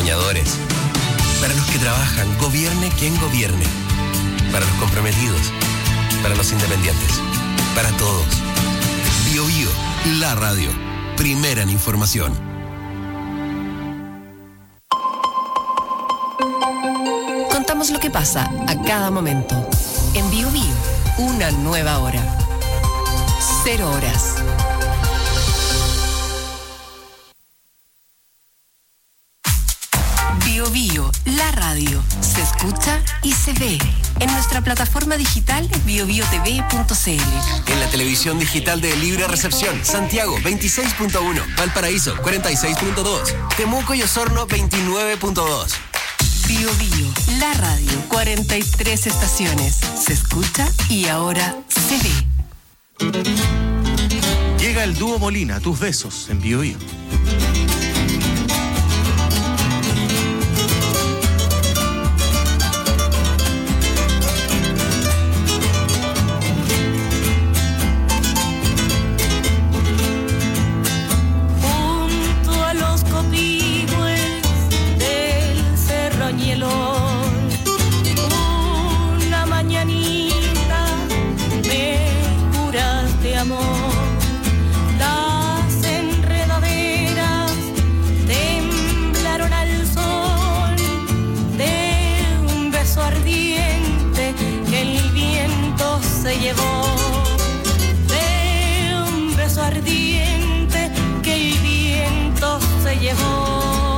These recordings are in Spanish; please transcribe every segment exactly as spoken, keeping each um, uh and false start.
soñadores. Para los que trabajan, gobierne quien gobierne. Para los comprometidos. Para los independientes. Para todos. Bio Bio, la radio. Primera en información. Contamos lo que pasa a cada momento. En Bio Bio, una nueva hora. Cero horas. Bio Bio, la radio. Se escucha y se ve. En nuestra plataforma digital bio bio t v punto c l. En la televisión digital de Libre Recepción, Santiago veintiséis punto uno, Valparaíso cuarenta y seis punto dos, Temuco y Osorno veintinueve punto dos. Bio Bio, la radio. cuarenta y tres estaciones. Se escucha y ahora se ve. Llega el dúo Molina, tus besos en Bio Bio. Una mañanita me juraste amor, las enredaderas temblaron al sol de un beso ardiente que el viento se llevó, de un beso ardiente que el viento se llevó.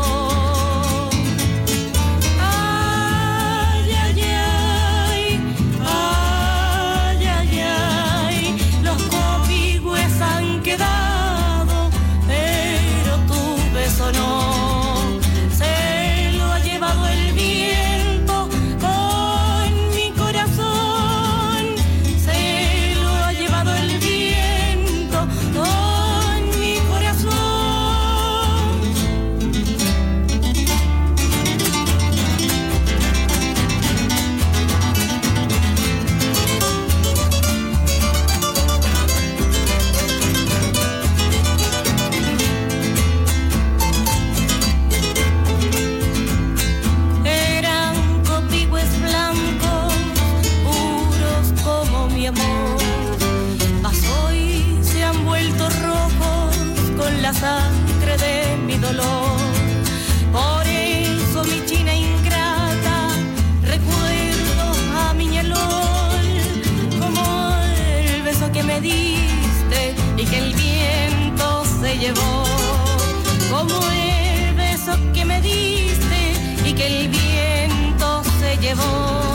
Sangre de mi dolor, por eso mi china ingrata recuerdo a mi ñelol, como el beso que me diste y que el viento se llevó, como el beso que me diste y que el viento se llevó.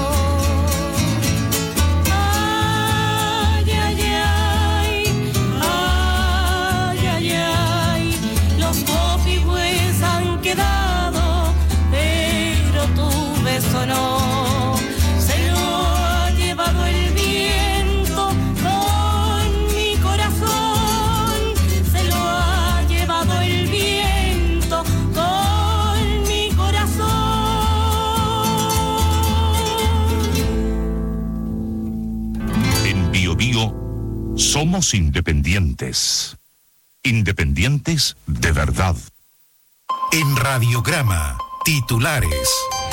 Eso no, se lo ha llevado el viento con mi corazón, se lo ha llevado el viento con mi corazón. En Bio Bio somos independientes, independientes de verdad. En Radiograma, titulares.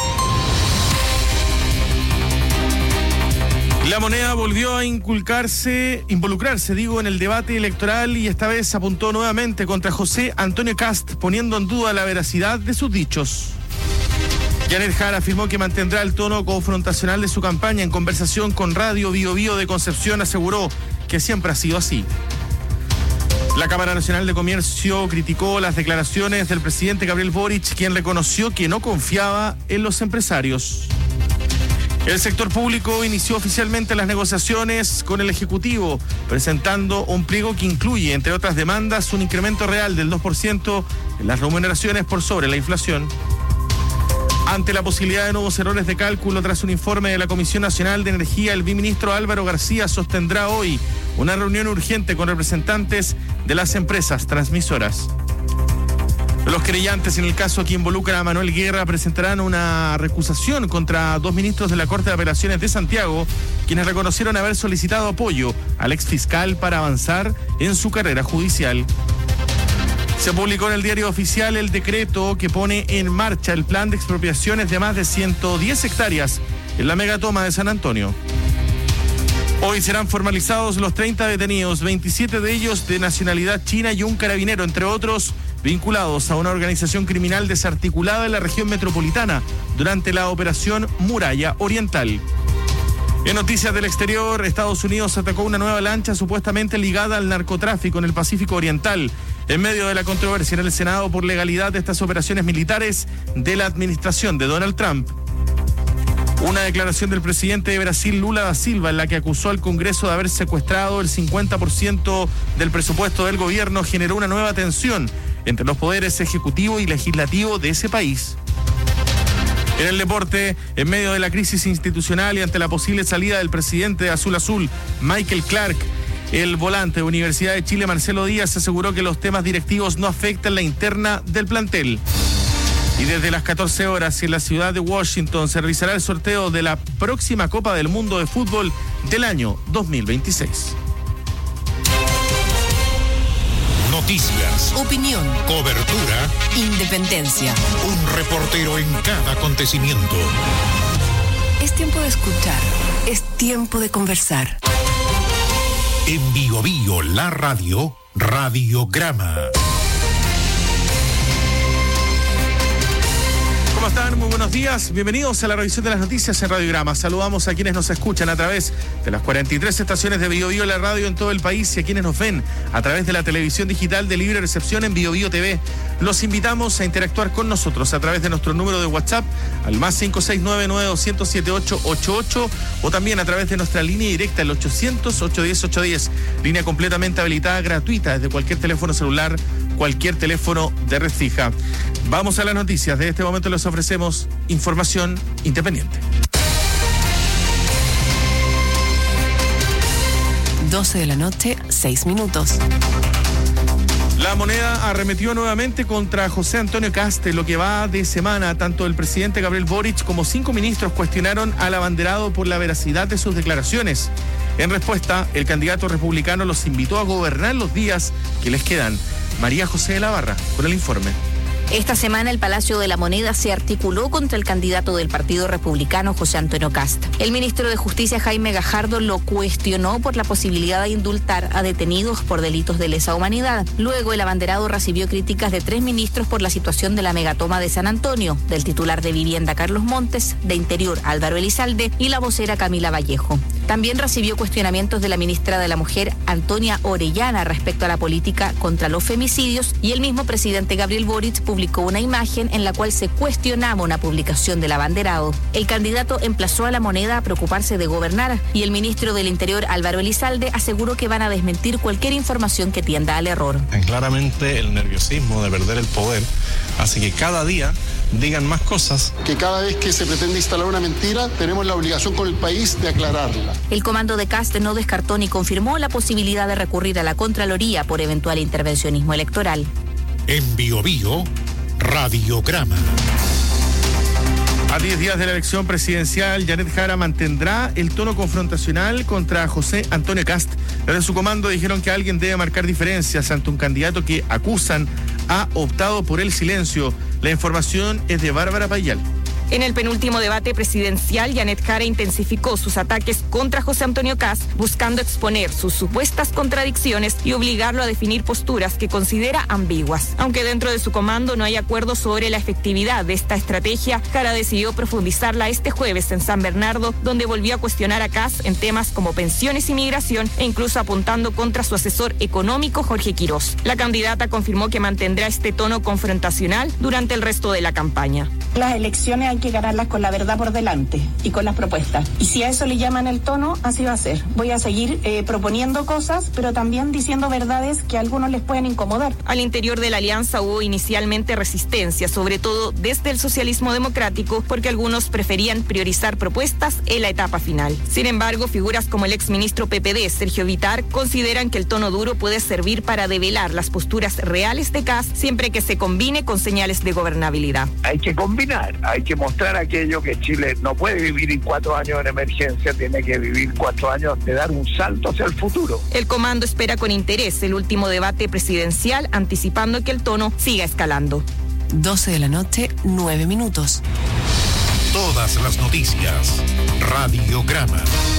La Moneda volvió a inculcarse, involucrarse, digo, en el debate electoral y esta vez apuntó nuevamente contra José Antonio Kast, poniendo en duda la veracidad de sus dichos. Janet Jara afirmó que mantendrá el tono confrontacional de su campaña. En conversación con Radio Bio Bio de Concepción aseguró que siempre ha sido así. La Cámara Nacional de Comercio criticó las declaraciones del presidente Gabriel Boric, quien reconoció que no confiaba en los empresarios. El sector público inició oficialmente las negociaciones con el Ejecutivo, presentando un pliego que incluye, entre otras demandas, un incremento real del dos por ciento en las remuneraciones por sobre la inflación. Ante la posibilidad de nuevos errores de cálculo tras un informe de la Comisión Nacional de Energía, el viceministro Álvaro García sostendrá hoy una reunión urgente con representantes de las empresas transmisoras. Los querellantes en el caso que involucra a Manuel Guerra presentarán una recusación contra dos ministros de la Corte de Apelaciones de Santiago, quienes reconocieron haber solicitado apoyo al exfiscal para avanzar en su carrera judicial. Se publicó en el Diario Oficial el decreto que pone en marcha el plan de expropiaciones de más de ciento diez hectáreas en la megatoma de San Antonio. Hoy serán formalizados los treinta detenidos, veintisiete de ellos de nacionalidad china y un carabinero, entre otros, vinculados a una organización criminal desarticulada en la región metropolitana durante la operación Muralla Oriental. En noticias del exterior, Estados Unidos atacó una nueva lancha supuestamente ligada al narcotráfico en el Pacífico Oriental, en medio de la controversia en el Senado por legalidad de estas operaciones militares de la administración de Donald Trump. Una declaración del presidente de Brasil, Lula da Silva, en la que acusó al Congreso de haber secuestrado el cincuenta por ciento del presupuesto del gobierno, generó una nueva tensión entre los poderes ejecutivo y legislativo de ese país. En el deporte, en medio de la crisis institucional y ante la posible salida del presidente de Azul Azul, Michael Clark, el volante de Universidad de Chile, Marcelo Díaz, aseguró que los temas directivos no afectan la interna del plantel. Y desde las catorce horas en la ciudad de Washington se realizará el sorteo de la próxima Copa del Mundo de Fútbol del año dos mil veintiséis. Noticias, Opinión, cobertura, independencia. un reportero en cada acontecimiento. Es tiempo de escuchar, es tiempo de conversar. En Bio Bio, la radio, Radiograma. ¿Cómo están? Muy buenos días. Bienvenidos a la revisión de las noticias en Radiograma. Saludamos a quienes nos escuchan a través de las cuarenta y tres estaciones de Bio Bio, la radio en todo el país, y a quienes nos ven a través de la televisión digital de libre recepción en Bio Bio T V. Los invitamos a interactuar con nosotros a través de nuestro número de WhatsApp al más cinco seis nueve, nueve dos cero siete, ocho ocho ocho o también a través de nuestra línea directa el ochocientos, ochocientos diez, ochocientos diez. Línea completamente habilitada, gratuita, desde cualquier teléfono celular, cualquier teléfono de red fija. Vamos a las noticias. De este momento les ofrecemos información independiente. doce de la noche, seis minutos. La Moneda arremetió nuevamente contra José Antonio Kast. En lo que va de semana, tanto el presidente Gabriel Boric como cinco ministros cuestionaron al abanderado por la veracidad de sus declaraciones. En respuesta, el candidato republicano los invitó a gobernar los días que les quedan. María José de la Barra, con el informe. Esta semana el Palacio de la Moneda se articuló contra el candidato del Partido Republicano, José Antonio Kast. El ministro de Justicia, Jaime Gajardo, lo cuestionó por la posibilidad de indultar a detenidos por delitos de lesa humanidad. Luego, el abanderado recibió críticas de tres ministros por la situación de la megatoma de San Antonio, del titular de Vivienda, Carlos Montes, de Interior, Álvaro Elizalde, y la vocera Camila Vallejo. También recibió cuestionamientos de la ministra de la Mujer, Antonia Orellana, respecto a la política contra los femicidios, y el mismo presidente Gabriel Boric publicó una imagen en la cual se cuestionaba una publicación del abanderado. El candidato emplazó a la Moneda a preocuparse de gobernar, y el ministro del Interior, Álvaro Elizalde, aseguró que van a desmentir cualquier información que tienda al error. Claramente el nerviosismo de perder el poder hace que cada día digan más cosas. Que cada vez que se pretende instalar una mentira, tenemos la obligación con el país de aclararla. El comando de Kast no descartó ni confirmó la posibilidad de recurrir a la Contraloría por eventual intervencionismo electoral. En Bio Bio, Radiograma. A diez días de la elección presidencial, Janet Jara mantendrá el tono confrontacional contra José Antonio Kast. Desde su comando dijeron que alguien debe marcar diferencias ante un candidato que acusan ha optado por el silencio. La información es de Bárbara Payal. En el penúltimo debate presidencial, Janet Jara intensificó sus ataques contra José Antonio Kast, buscando exponer sus supuestas contradicciones y obligarlo a definir posturas que considera ambiguas. Aunque dentro de su comando no hay acuerdo sobre la efectividad de esta estrategia, Jara decidió profundizarla este jueves en San Bernardo, donde volvió a cuestionar a Kast en temas como pensiones y migración, e incluso apuntando contra su asesor económico, Jorge Quirós. La candidata confirmó que mantendrá este tono confrontacional durante el resto de la campaña. Las elecciones hay que ganarlas con la verdad por delante y con las propuestas. Y si a eso le llaman el tono, así va a ser. Voy a seguir eh, proponiendo cosas, pero también diciendo verdades que a algunos les pueden incomodar. Al interior de la alianza hubo inicialmente resistencia, sobre todo desde el socialismo democrático, porque algunos preferían priorizar propuestas en la etapa final. Sin embargo, figuras como el exministro P P D, Sergio Vittar, consideran que el tono duro puede servir para develar las posturas reales de Kast, siempre que se combine con señales de gobernabilidad. Hay que combinar, hay que demostrar aquello que Chile no puede vivir en cuatro años en emergencia, tiene que vivir cuatro años de dar un salto hacia el futuro. El comando espera con interés el último debate presidencial, anticipando que el tono siga escalando. doce de la noche, nueve minutos. Todas las noticias. Radiograma.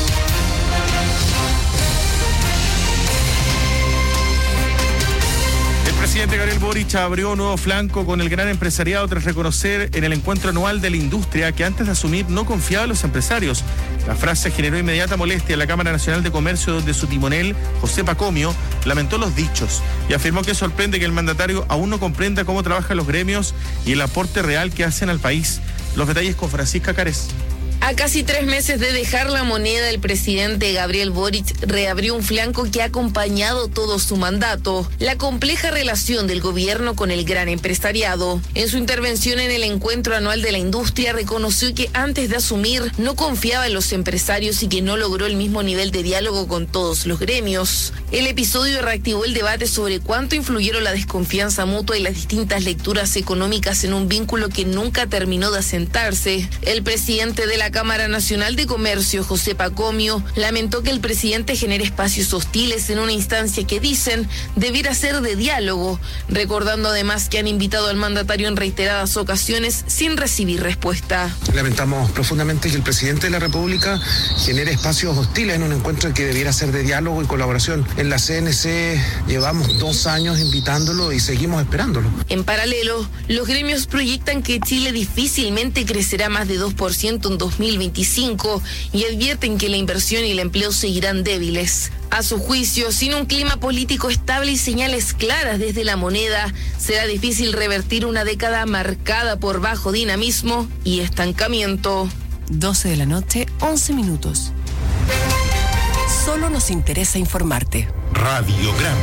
El presidente Gabriel Boric abrió un nuevo flanco con el gran empresariado tras reconocer en el encuentro anual de la industria que antes de asumir no confiaba en los empresarios. La frase generó inmediata molestia en la Cámara Nacional de Comercio, donde su timonel, José Pacomio, lamentó los dichos y afirmó que sorprende que el mandatario aún no comprenda cómo trabajan los gremios y el aporte real que hacen al país. Los detalles con Francisca Cárez. A casi tres meses de dejar la moneda, el presidente Gabriel Boric reabrió un flanco que ha acompañado todo su mandato: la compleja relación del gobierno con el gran empresariado. En su intervención en el encuentro anual de la industria, reconoció que antes de asumir no confiaba en los empresarios y que no logró el mismo nivel de diálogo con todos los gremios. El episodio reactivó el debate sobre cuánto influyeron la desconfianza mutua y las distintas lecturas económicas en un vínculo que nunca terminó de asentarse. El presidente de la Cámara Nacional de Comercio, José Pacomio, lamentó que el presidente genere espacios hostiles en una instancia que dicen debiera ser de diálogo, recordando además que han invitado al mandatario en reiteradas ocasiones sin recibir respuesta. Lamentamos profundamente que el presidente de la República genere espacios hostiles en un encuentro que debiera ser de diálogo y colaboración. En la C N C llevamos dos años invitándolo y seguimos esperándolo. En paralelo, los gremios proyectan que Chile difícilmente crecerá más de dos por ciento en dos mil veinticinco y advierten que la inversión y el empleo seguirán débiles. A su juicio, sin un clima político estable y señales claras desde la moneda, será difícil revertir una década marcada por bajo dinamismo y estancamiento. doce de la noche, once minutos. Solo nos interesa informarte. Radiograma.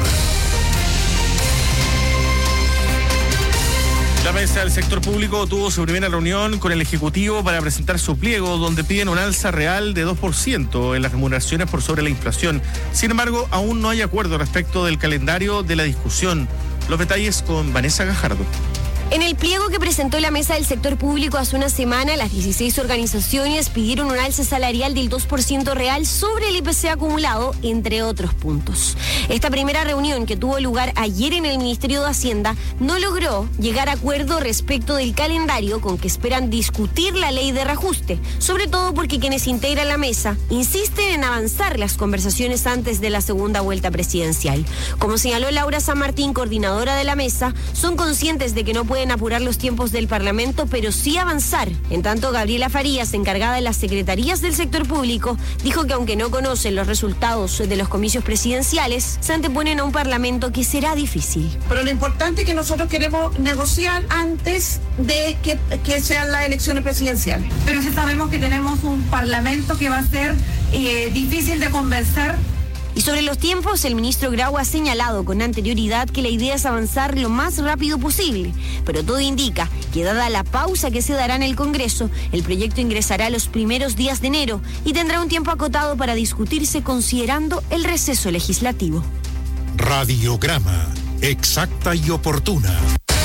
La mesa del sector público tuvo su primera reunión con el Ejecutivo para presentar su pliego, donde piden un alza real de dos por ciento en las remuneraciones por sobre la inflación. Sin embargo, aún no hay acuerdo respecto del calendario de la discusión. Los detalles con Vanessa Gajardo. En el pliego que presentó la mesa del sector público hace una semana, las dieciséis organizaciones pidieron un alza salarial del dos por ciento real sobre el I P C acumulado, entre otros puntos. Esta primera reunión, que tuvo lugar ayer en el Ministerio de Hacienda, no logró llegar a acuerdo respecto del calendario con que esperan discutir la ley de reajuste, sobre todo porque quienes integran la mesa insisten en avanzar las conversaciones antes de la segunda vuelta presidencial. Como señaló Laura San Martín, coordinadora de la mesa, son conscientes de que no pueden apurar los tiempos del Parlamento, pero sí avanzar. En tanto, Gabriela Farías, encargada de las secretarías del sector público, dijo que aunque no conocen los resultados de los comicios presidenciales, se anteponen a un Parlamento que será difícil. Pero lo importante es que nosotros queremos negociar antes de que, que sean las elecciones presidenciales. Pero sí sabemos que tenemos un Parlamento que va a ser eh, difícil de convencer. Y sobre los tiempos, el ministro Grau ha señalado con anterioridad que la idea es avanzar lo más rápido posible, pero todo indica que, dada la pausa que se dará en el Congreso, el proyecto ingresará los primeros días de enero y tendrá un tiempo acotado para discutirse considerando el receso legislativo. Radiograma, exacta y oportuna.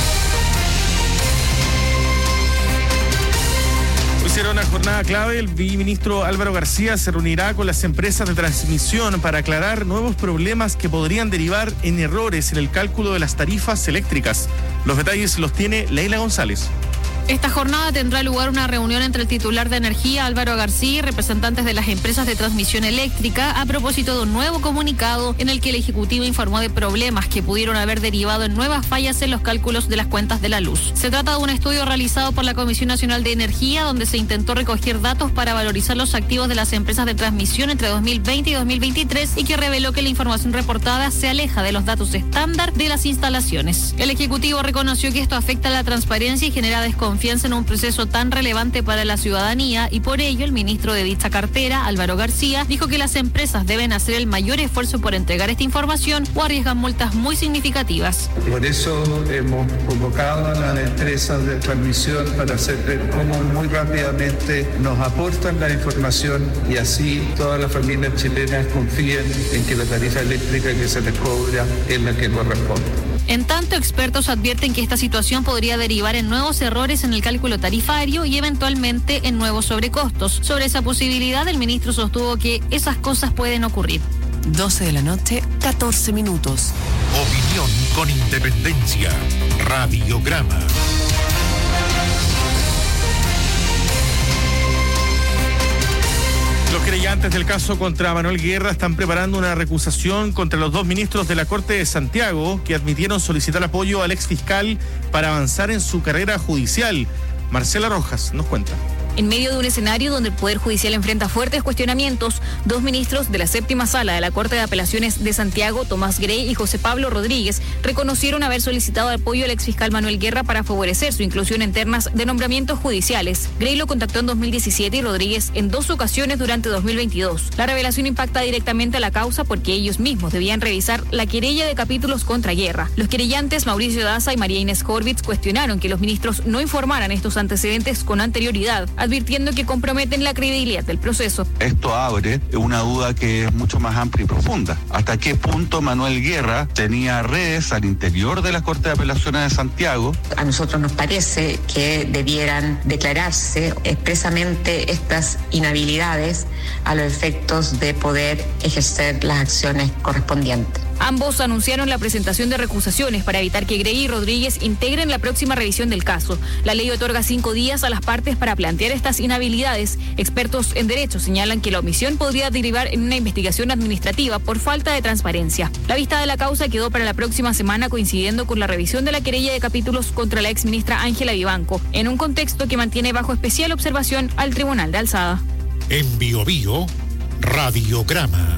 Será una jornada clave. El viceministro Álvaro García se reunirá con las empresas de transmisión para aclarar nuevos problemas que podrían derivar en errores en el cálculo de las tarifas eléctricas. Los detalles los tiene Leila González. Esta jornada tendrá lugar una reunión entre el titular de Energía, Álvaro García, y representantes de las empresas de transmisión eléctrica a propósito de un nuevo comunicado en el que el Ejecutivo informó de problemas que pudieron haber derivado en nuevas fallas en los cálculos de las cuentas de la luz. Se trata de un estudio realizado por la Comisión Nacional de Energía, donde se intentó recoger datos para valorizar los activos de las empresas de transmisión entre dos mil veinte y dos mil veintitrés y que reveló que la información reportada se aleja de los datos estándar de las instalaciones. El Ejecutivo reconoció que esto afecta a la transparencia y genera desconfianza en un proceso tan relevante para la ciudadanía, y por ello el ministro de dicha cartera, Álvaro García, dijo que las empresas deben hacer el mayor esfuerzo por entregar esta información o arriesgan multas muy significativas. Por eso hemos convocado a las empresas de transmisión para hacer ver cómo muy rápidamente nos aportan la información y así todas las familias chilenas confíen en que la tarifa eléctrica que se les cobra es la que corresponde. En tanto, expertos advierten que esta situación podría derivar en nuevos errores en el cálculo tarifario y eventualmente en nuevos sobrecostos. Sobre esa posibilidad, el ministro sostuvo que esas cosas pueden ocurrir. doce de la noche, catorce minutos. Opinión con independencia. Radiograma. Los querellantes del caso contra Manuel Guerra están preparando una recusación contra los dos ministros de la Corte de Santiago que admitieron solicitar apoyo al exfiscal para avanzar en su carrera judicial. Marcela Rojas nos cuenta. En medio de un escenario donde el Poder Judicial enfrenta fuertes cuestionamientos, dos ministros de la séptima sala de la Corte de Apelaciones de Santiago, Tomás Grey y José Pablo Rodríguez, reconocieron haber solicitado apoyo al exfiscal Manuel Guerra para favorecer su inclusión en ternas de nombramientos judiciales. Grey lo contactó en dos mil diecisiete y Rodríguez en dos ocasiones durante dos mil veintidós. La revelación impacta directamente a la causa porque ellos mismos debían revisar la querella de capítulos contra Guerra. Los querellantes Mauricio Daza y María Inés Horvitz cuestionaron que los ministros no informaran estos antecedentes con anterioridad, advirtiendo que comprometen la credibilidad del proceso. Esto abre una duda que es mucho más amplia y profunda. ¿Hasta qué punto Manuel Guerra tenía redes al interior de la Corte de Apelaciones de Santiago? A nosotros nos parece que debieran declararse expresamente estas inhabilidades a los efectos de poder ejercer las acciones correspondientes. Ambos anunciaron la presentación de recusaciones para evitar que Grey y Rodríguez integren la próxima revisión del caso. La ley otorga cinco días a las partes para plantear estas inhabilidades. Expertos en derecho señalan que la omisión podría derivar en una investigación administrativa por falta de transparencia. La vista de la causa quedó para la próxima semana, coincidiendo con la revisión de la querella de capítulos contra la exministra Ángela Vivanco, en un contexto que mantiene bajo especial observación al Tribunal de Alzada. En Bio Bio, Radiograma.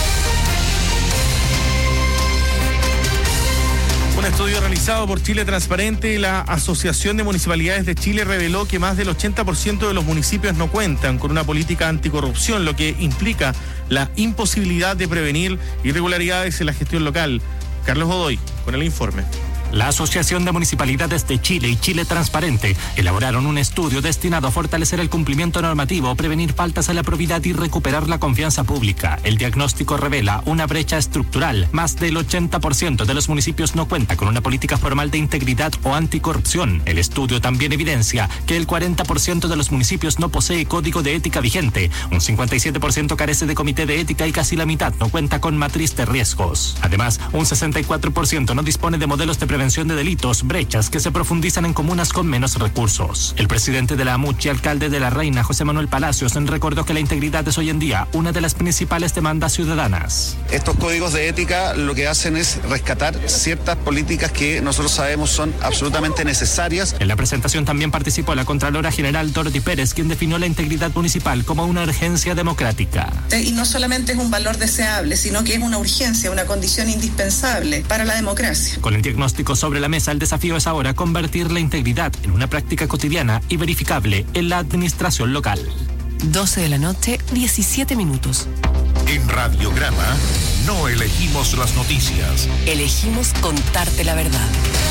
Un estudio realizado por Chile Transparente y la Asociación de Municipalidades de Chile reveló que más del ochenta por ciento de los municipios no cuentan con una política anticorrupción, lo que implica la imposibilidad de prevenir irregularidades en la gestión local. Carlos Godoy, con el informe. La Asociación de Municipalidades de Chile y Chile Transparente elaboraron un estudio destinado a fortalecer el cumplimiento normativo, prevenir faltas a la probidad y recuperar la confianza pública. El diagnóstico revela una brecha estructural. Más del ochenta por ciento de los municipios no cuenta con una política formal de integridad o anticorrupción. El estudio también evidencia que el cuarenta por ciento de los municipios no posee código de ética vigente, un cincuenta y siete por ciento carece de comité de ética y casi la mitad no cuenta con matriz de riesgos. Además, un sesenta y cuatro por ciento no dispone de modelos de prevención de delitos, brechas que se profundizan en comunas con menos recursos. El presidente de la AMUCH y alcalde de La Reina, José Manuel Palacios, recordó que la integridad es hoy en día una de las principales demandas ciudadanas. Estos códigos de ética lo que hacen es rescatar ciertas políticas que nosotros sabemos son absolutamente necesarias. En la presentación también participó la Contralora General Dorothy Pérez, quien definió la integridad municipal como una urgencia democrática. Y no solamente es un valor deseable, sino que es una urgencia, una condición indispensable para la democracia. Con el diagnóstico sobre la mesa, el desafío es ahora convertir la integridad en una práctica cotidiana y verificable en la administración local. doce de la noche, diecisiete minutos. En Radiograma no elegimos las noticias. Elegimos contarte la verdad.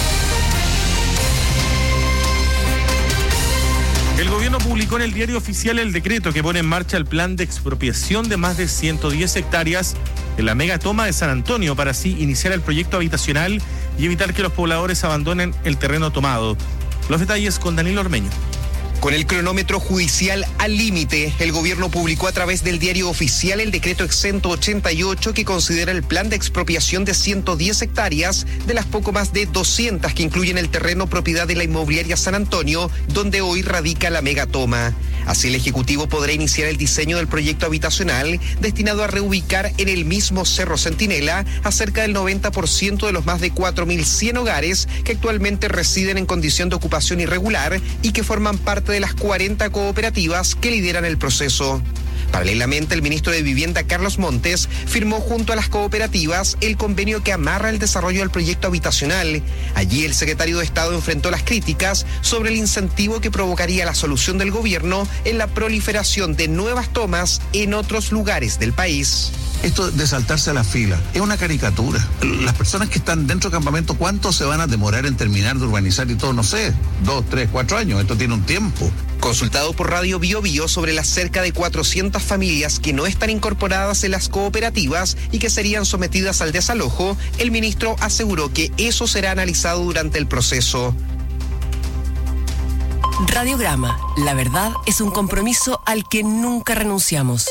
El gobierno publicó en el diario oficial el decreto que pone en marcha el plan de expropiación de más de ciento diez hectáreas en la megatoma de San Antonio para así iniciar el proyecto habitacional y evitar que los pobladores abandonen el terreno tomado. Los detalles con Danilo Ormeño. Con el cronómetro judicial al límite, el gobierno publicó a través del diario oficial el decreto exento ochenta y ocho que considera el plan de expropiación de ciento diez hectáreas de las poco más de doscientas que incluyen el terreno propiedad de la inmobiliaria San Antonio, donde hoy radica la megatoma. Así el Ejecutivo podrá iniciar el diseño del proyecto habitacional destinado a reubicar en el mismo Cerro Centinela a cerca del noventa por ciento de los más de cuatro mil cien hogares que actualmente residen en condición de ocupación irregular y que forman parte de las cuarenta cooperativas que lideran el proceso. Paralelamente, el ministro de Vivienda, Carlos Montes, firmó junto a las cooperativas el convenio que amarra el desarrollo del proyecto habitacional. Allí el secretario de Estado enfrentó las críticas sobre el incentivo que provocaría la solución del gobierno en la proliferación de nuevas tomas en otros lugares del país. Esto de saltarse a la fila es una caricatura. Las personas que están dentro del campamento, ¿cuánto se van a demorar en terminar de urbanizar y todo? No sé, dos, tres, cuatro años. Esto tiene un tiempo. Consultado por Radio Bio Bio sobre las cerca de cuatrocientas familias que no están incorporadas en las cooperativas y que serían sometidas al desalojo, el ministro aseguró que eso será analizado durante el proceso. Radiograma, la verdad es un compromiso al que nunca renunciamos.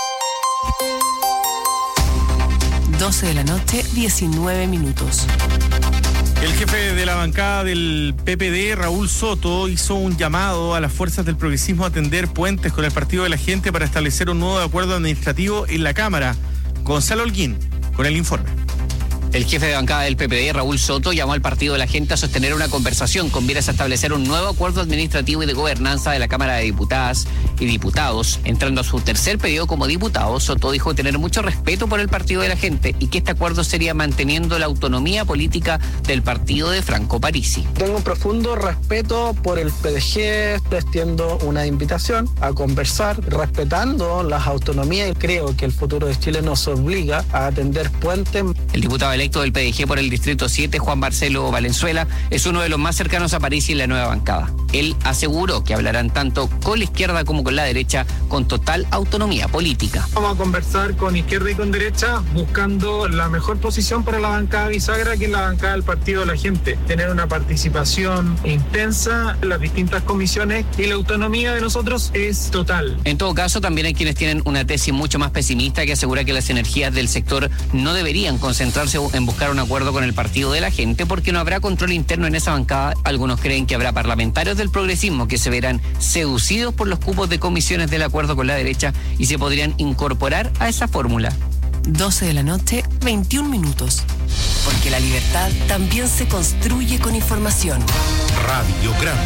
doce de la noche, diecinueve minutos. El jefe de la bancada del P P D, Raúl Soto, hizo un llamado a las fuerzas del progresismo a tender puentes con el Partido de la Gente para establecer un nuevo acuerdo administrativo en la Cámara. Gonzalo Holguín, con el informe. El jefe de bancada del P P D, Raúl Soto, llamó al Partido de la Gente a sostener una conversación con miras a establecer un nuevo acuerdo administrativo y de gobernanza de la Cámara de Diputadas y Diputados. Entrando a su tercer periodo como diputado, Soto dijo tener mucho respeto por el Partido de la Gente y que este acuerdo sería manteniendo la autonomía política del partido de Franco Parisi. Tengo un profundo respeto por el P D G, te extiendo una invitación a conversar respetando las autonomías y creo que el futuro de Chile nos obliga a tender puentes. El diputado electo del P D G por el Distrito siete, Juan Marcelo Valenzuela, es uno de los más cercanos a Parisi en la nueva bancada. Él aseguró que hablarán tanto con la izquierda como con la derecha con total autonomía política. Vamos a conversar con izquierda y con derecha buscando la mejor posición para la bancada bisagra, que es la bancada del Partido de la Gente. Tener una participación intensa en las distintas comisiones y la autonomía de nosotros es total. En todo caso, también hay quienes tienen una tesis mucho más pesimista que asegura que las energías del sector no deberían concentrarse en buscar un acuerdo con el Partido de la Gente porque no habrá control interno en esa bancada. Algunos creen que habrá parlamentarios del progresismo que se verán seducidos por los cupos de comisiones del acuerdo con la derecha y se podrían incorporar a esa fórmula. doce de la noche, veintiún minutos. Porque la libertad también se construye con información. Radiograma.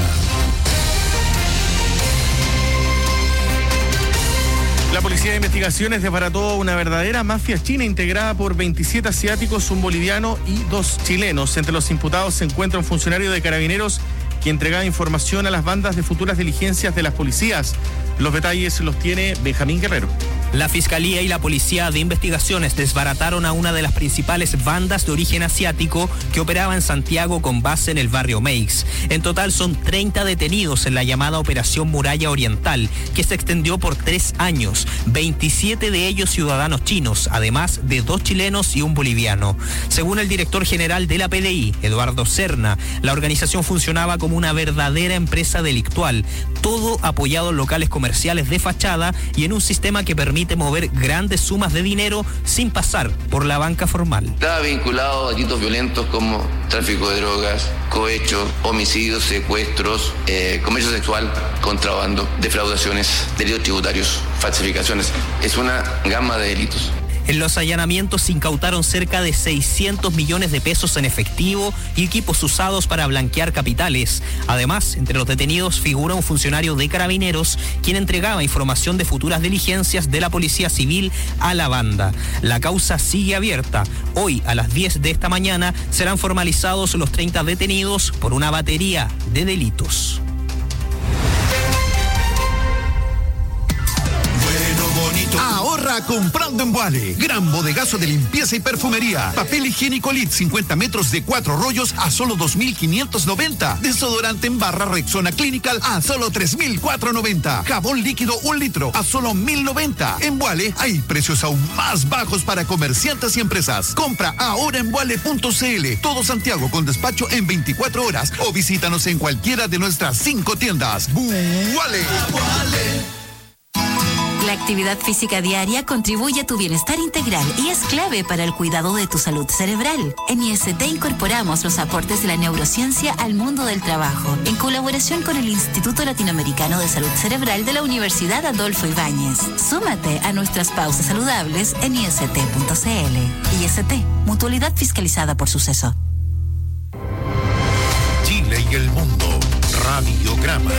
La Policía de Investigaciones desbarató una verdadera mafia china integrada por veintisiete asiáticos, un boliviano y dos chilenos. Entre los imputados se encuentra un funcionario de Carabineros que entregaba información a las bandas de futuras diligencias de las policías. Los detalles los tiene Benjamín Guerrero. La Fiscalía y la Policía de Investigaciones desbarataron a una de las principales bandas de origen asiático que operaba en Santiago con base en el barrio Meix. En total son treinta detenidos en la llamada Operación Muralla Oriental, que se extendió por tres años, veintisiete de ellos ciudadanos chinos, además de dos chilenos y un boliviano. Según el director general de la P D I, Eduardo Serna, la organización funcionaba como una verdadera empresa delictual, todo apoyado en locales comerciales de fachada y en un sistema que permite mover grandes sumas de dinero sin pasar por la banca formal. Estaba vinculado a delitos violentos como tráfico de drogas, cohecho, homicidios, secuestros, eh, comercio sexual, contrabando, defraudaciones, delitos tributarios, falsificaciones. Es una gama de delitos. En los allanamientos se incautaron cerca de seiscientos millones de pesos en efectivo y equipos usados para blanquear capitales. Además, entre los detenidos figura un funcionario de Carabineros quien entregaba información de futuras diligencias de la Policía Civil a la banda. La causa sigue abierta. Hoy, a las diez de esta mañana, serán formalizados los treinta detenidos por una batería de delitos. Ahorra comprando en Vuale. Gran bodegazo de limpieza y perfumería. Papel higiénico Lit cincuenta metros de cuatro rollos a solo dos mil quinientos noventa. Desodorante en barra Rexona Clinical a solo tres mil cuatrocientos noventa. Jabón líquido un litro a solo mil noventa. En Vuale hay precios aún más bajos para comerciantes y empresas. Compra ahora en vuale punto c l. Todo Santiago con despacho en veinticuatro horas o visítanos en cualquiera de nuestras cinco tiendas. Vuale. La actividad física diaria contribuye a tu bienestar integral y es clave para el cuidado de tu salud cerebral. En I S T incorporamos los aportes de la neurociencia al mundo del trabajo, en colaboración con el Instituto Latinoamericano de Salud Cerebral de la Universidad Adolfo Ibáñez. Súmate a nuestras pausas saludables en i s t punto c l. I S T, mutualidad fiscalizada por Suceso. Chile y el mundo. Radiograma.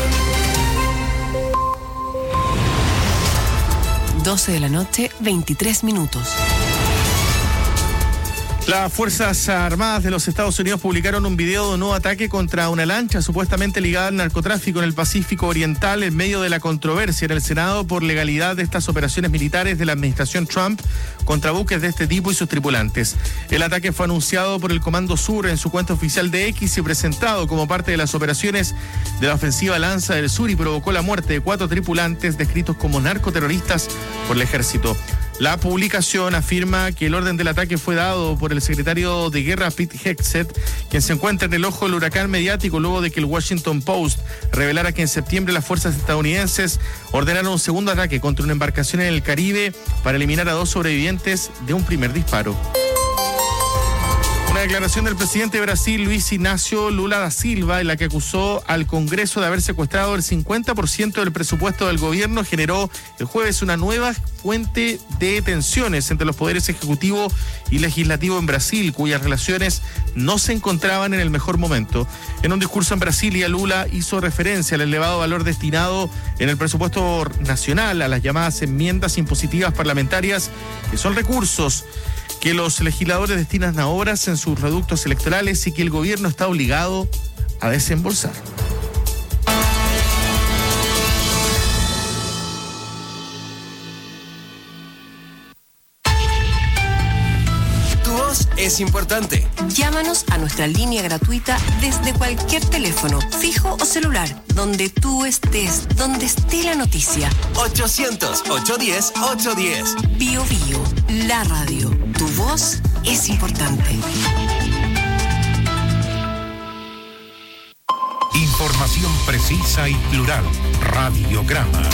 doce de la noche, veintitrés minutos. Las Fuerzas Armadas de los Estados Unidos publicaron un video de un nuevo ataque contra una lancha supuestamente ligada al narcotráfico en el Pacífico Oriental en medio de la controversia en el Senado por legalidad de estas operaciones militares de la administración Trump contra buques de este tipo y sus tripulantes. El ataque fue anunciado por el Comando Sur en su cuenta oficial de X y presentado como parte de las operaciones de la ofensiva Lanza del Sur y provocó la muerte de cuatro tripulantes descritos como narcoterroristas por el ejército. La publicación afirma que el orden del ataque fue dado por el secretario de Guerra Pete Hegseth, quien se encuentra en el ojo del huracán mediático luego de que el Washington Post revelara que en septiembre las fuerzas estadounidenses ordenaron un segundo ataque contra una embarcación en el Caribe para eliminar a dos sobrevivientes de un primer disparo. Una declaración del presidente de Brasil, Luis Ignacio Lula da Silva, en la que acusó al Congreso de haber secuestrado el cincuenta por ciento del presupuesto del gobierno, generó el jueves una nueva fuente de tensiones entre los poderes ejecutivo y legislativo en Brasil, cuyas relaciones no se encontraban en el mejor momento. En un discurso en Brasilia, Lula hizo referencia al elevado valor destinado en el presupuesto nacional a las llamadas enmiendas impositivas parlamentarias, que son recursos que los legisladores destinan a obras en sus reductos electorales y que el gobierno está obligado a desembolsar. Tu voz es importante. Llámanos a nuestra línea gratuita desde cualquier teléfono, fijo o celular, donde tú estés, donde esté la noticia. ochocientos, ochocientos diez, ochocientos diez. Bio Bio, la radio. Tu voz es importante. Información precisa y plural. Radiograma.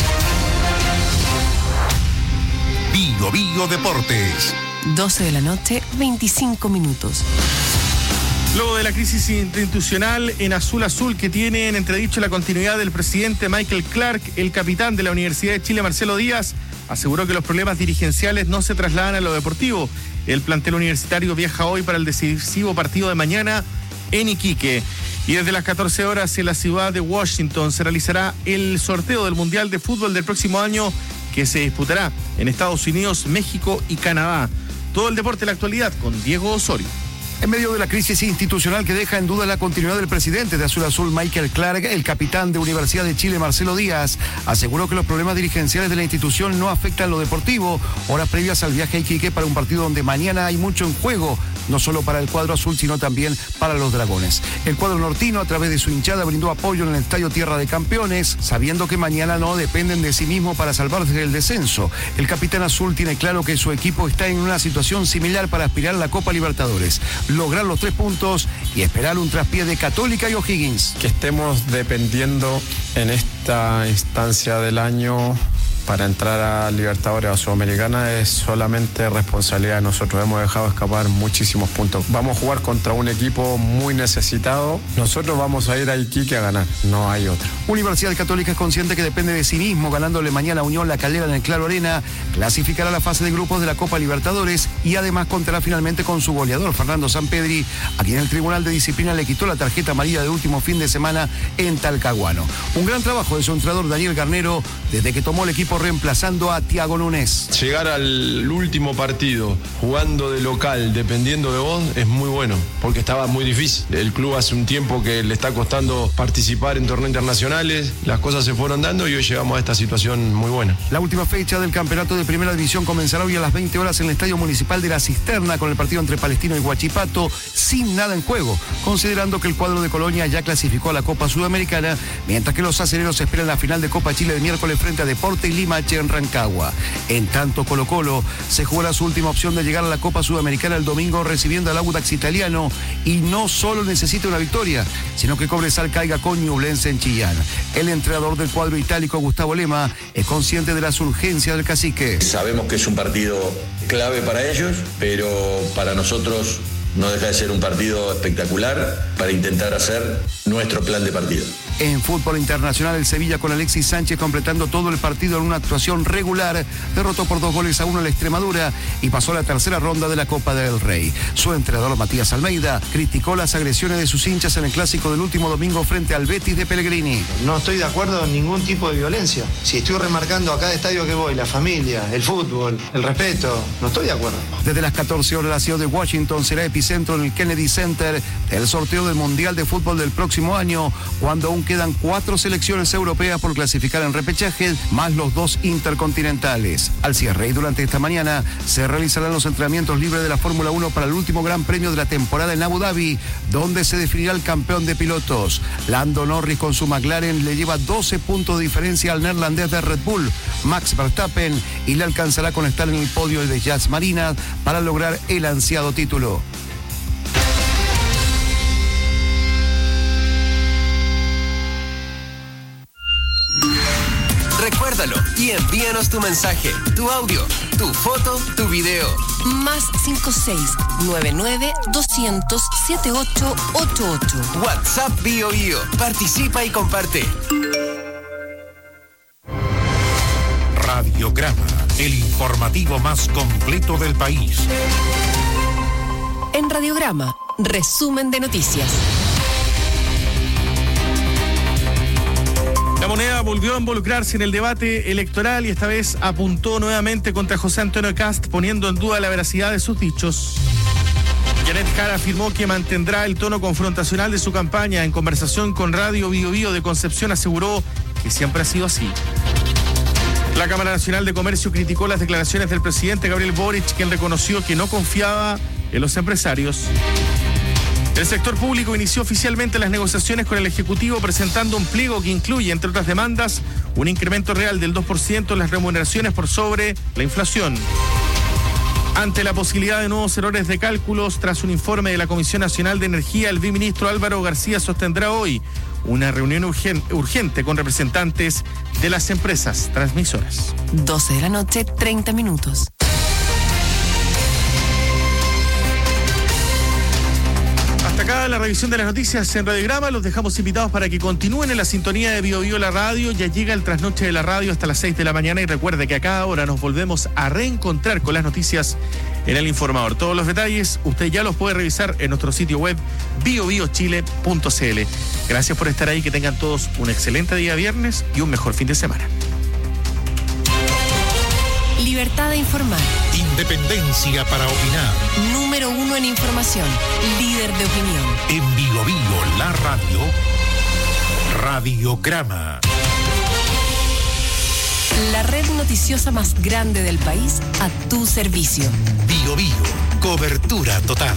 Bio Bio Deportes. doce de la noche, veinticinco minutos. Luego de la crisis institucional en Azul Azul que tiene en entredicho la continuidad del presidente Michael Clark, el capitán de la Universidad de Chile, Marcelo Díaz, aseguró que los problemas dirigenciales no se trasladan a lo deportivo. El plantel universitario viaja hoy para el decisivo partido de mañana en Iquique. Y desde las catorce horas en la ciudad de Washington se realizará el sorteo del Mundial de Fútbol del próximo año, que se disputará en Estados Unidos, México y Canadá. Todo el deporte de la actualidad con Diego Osorio. En medio de la crisis institucional que deja en duda la continuidad del presidente de Azul Azul, Michael Clark, el capitán de Universidad de Chile, Marcelo Díaz, aseguró que los problemas dirigenciales de la institución no afectan lo deportivo, horas previas al viaje a Iquique para un partido donde mañana hay mucho en juego, no solo para el cuadro azul, sino también para los dragones. El cuadro nortino, a través de su hinchada, brindó apoyo en el Estadio Tierra de Campeones, sabiendo que mañana no dependen de sí mismo para salvarse del descenso. El capitán azul tiene claro que su equipo está en una situación similar para aspirar a la Copa Libertadores, lograr los tres puntos y esperar un traspié de Católica y O'Higgins. Que estemos dependiendo en esta instancia del año para entrar a Libertadores o Sudamericana es solamente responsabilidad de nosotros. Hemos dejado escapar muchísimos puntos. Vamos a jugar contra un equipo muy necesitado. Nosotros vamos a ir a Iquique a ganar, no hay otra. Universidad Católica es consciente que depende de sí mismo, ganándole mañana a Unión La Calera en el Claro Arena, clasificará la fase de grupos de la Copa Libertadores y además contará finalmente con su goleador, Fernando Sampedri, a quien el Tribunal de Disciplina le quitó la tarjeta amarilla de último fin de semana en Talcahuano. Un gran trabajo de su entrenador Daniel Garnero desde que tomó el equipo reemplazando a Thiago Núñez. Llegar al último partido jugando de local, dependiendo de vos, es muy bueno, porque estaba muy difícil. El club hace un tiempo que le está costando participar en torneos internacionales, las cosas se fueron dando y hoy llegamos a esta situación muy buena. La última fecha del campeonato de Primera División comenzará hoy a las veinte horas en el Estadio Municipal de La Cisterna, con el partido entre Palestino y Huachipato, sin nada en juego, considerando que el cuadro de Colonia ya clasificó a la Copa Sudamericana, mientras que los acereros esperan la final de Copa Chile de miércoles frente a Deporte y Limache en Rancagua. En tanto, Colo Colo se jugará su última opción de llegar a la Copa Sudamericana el domingo recibiendo al Audax italiano y no solo necesita una victoria, sino que Cobresal caiga con Ñublense en Chillán. El entrenador del cuadro itálico, Gustavo Lema, es consciente de las urgencias del cacique. Sabemos que es un partido clave para ellos, pero para nosotros no deja de ser un partido espectacular para intentar hacer nuestro plan de partido. En fútbol internacional, el Sevilla con Alexis Sánchez completando todo el partido en una actuación regular, derrotó por dos goles a uno a la Extremadura y pasó a la tercera ronda de la Copa del Rey. Su entrenador Matías Almeida criticó las agresiones de sus hinchas en el clásico del último domingo frente al Betis de Pellegrini. No estoy de acuerdo en ningún tipo de violencia. Si estoy remarcando a cada estadio que voy, la familia, el fútbol, el respeto, no estoy de acuerdo. Desde las catorce horas, la ciudad de Washington será epicentro en el Kennedy Center del sorteo del Mundial de Fútbol del próximo año, cuando aún quedan cuatro selecciones europeas por clasificar en repechaje, más los dos intercontinentales. Al cierre y durante esta mañana se realizarán los entrenamientos libres de la Fórmula uno para el último gran premio de la temporada en Abu Dhabi, donde se definirá el campeón de pilotos. Lando Norris con su McLaren le lleva doce puntos de diferencia al neerlandés de Red Bull, Max Verstappen, y le alcanzará con estar en el podio de Jazz Marina para lograr el ansiado título. Recuérdalo y envíanos tu mensaje, tu audio, tu foto, tu video. Más cinco seis nueve nueve doscientos setenta y ocho ochenta y ocho. WhatsApp Bio Bio. Participa y comparte. Radiograma, el informativo más completo del país. En Radiograma, resumen de noticias. La Moneda volvió a involucrarse en el debate electoral y esta vez apuntó nuevamente contra José Antonio Cast, poniendo en duda la veracidad de sus dichos. Janet Jara afirmó que mantendrá el tono confrontacional de su campaña. En conversación con Radio Bio Bio de Concepción aseguró que siempre ha sido así. La Cámara Nacional de Comercio criticó las declaraciones del presidente Gabriel Boric, quien reconoció que no confiaba en los empresarios. El sector público inició oficialmente las negociaciones con el Ejecutivo presentando un pliego que incluye, entre otras demandas, un incremento real del dos por ciento en las remuneraciones por sobre la inflación. Ante la posibilidad de nuevos errores de cálculos, tras un informe de la Comisión Nacional de Energía, el viceministro Álvaro García sostendrá hoy una reunión urgen- urgente con representantes de las empresas transmisoras. doce de la noche, treinta minutos. Hasta acá la revisión de las noticias en Radiograma. Los dejamos invitados para que continúen en la sintonía de Bio Bio la radio. Ya llega el trasnoche de la radio hasta las seis de la mañana y recuerde que a cada hora nos volvemos a reencontrar con las noticias en El Informador. Todos los detalles usted ya los puede revisar en nuestro sitio web bio bio chile punto c l. Gracias por estar ahí, que tengan todos un excelente día viernes y un mejor fin de semana. Libertad de informar. Independencia para opinar. Número uno en información. Líder de opinión. En Bio Bio, la radio. Radiograma. La red noticiosa más grande del país a tu servicio. Bio Bio, cobertura total.